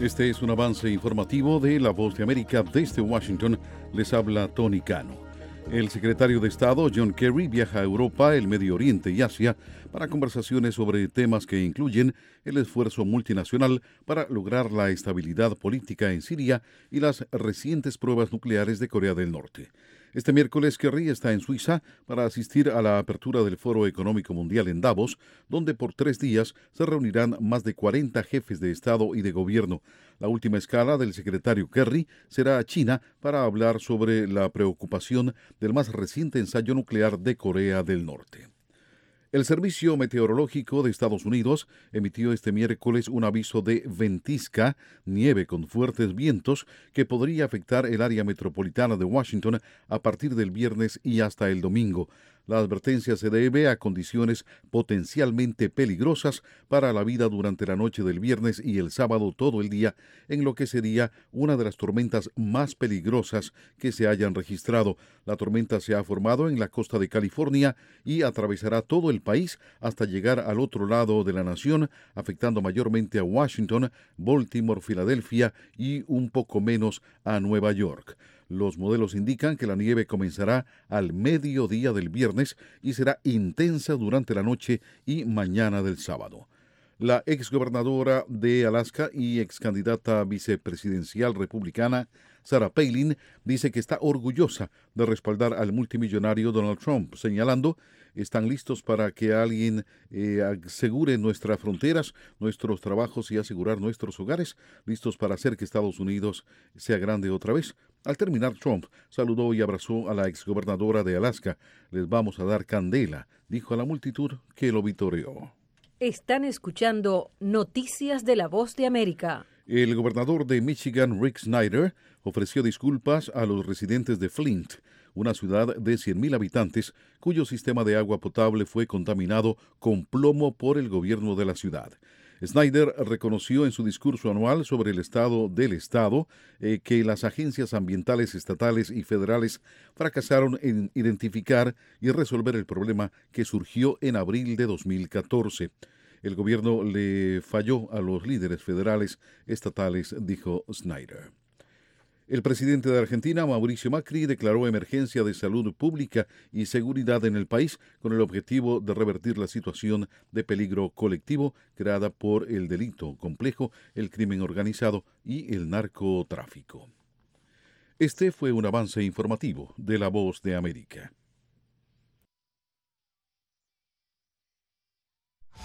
Este es un avance informativo de La Voz de América. Desde Washington les habla Tony Cano. El secretario de Estado, John Kerry, viaja a Europa, el Medio Oriente y Asia para conversaciones sobre temas que incluyen el esfuerzo multinacional para lograr la estabilidad política en Siria y las recientes pruebas nucleares de Corea del Norte. Este miércoles, Kerry está en Suiza para asistir a la apertura del Foro Económico Mundial en Davos, donde por 3 días se reunirán más de 40 jefes de Estado y de Gobierno. La última escala del secretario Kerry será a China para hablar sobre la preocupación del más reciente ensayo nuclear de Corea del Norte. El Servicio Meteorológico de Estados Unidos emitió este miércoles un aviso de ventisca, nieve con fuertes vientos, que podría afectar el área metropolitana de Washington a partir del viernes y hasta el domingo. La advertencia se debe a condiciones potencialmente peligrosas para la vida durante la noche del viernes y el sábado todo el día, en lo que sería una de las tormentas más peligrosas que se hayan registrado. La tormenta se ha formado en la costa de California y atravesará todo el país hasta llegar al otro lado de la nación, afectando mayormente a Washington, Baltimore, Filadelfia y un poco menos a Nueva York. Los modelos indican que la nieve comenzará al mediodía del viernes y será intensa durante la noche y mañana del sábado. La exgobernadora de Alaska y excandidata vicepresidencial republicana, Sarah Palin, dice que está orgullosa de respaldar al multimillonario Donald Trump, señalando: están listos para que alguien asegure nuestras fronteras, nuestros trabajos y asegurar nuestros hogares, listos para hacer que Estados Unidos sea grande otra vez. Al terminar, Trump saludó y abrazó a la exgobernadora de Alaska. Les vamos a dar candela, dijo a la multitud que lo vitoreó. Están escuchando Noticias de La Voz de América. El gobernador de Michigan, Rick Snyder, ofreció disculpas a los residentes de Flint, una ciudad de 100,000 habitantes cuyo sistema de agua potable fue contaminado con plomo por el gobierno de la ciudad. Snyder reconoció en su discurso anual sobre el estado del estado que las agencias ambientales estatales y federales fracasaron en identificar y resolver el problema que surgió en abril de 2014. El gobierno le falló a los líderes federales, estatales, dijo Snyder. El presidente de Argentina, Mauricio Macri, declaró emergencia de salud pública y seguridad en el país con el objetivo de revertir la situación de peligro colectivo creada por el delito complejo, el crimen organizado y el narcotráfico. Este fue un avance informativo de La Voz de América.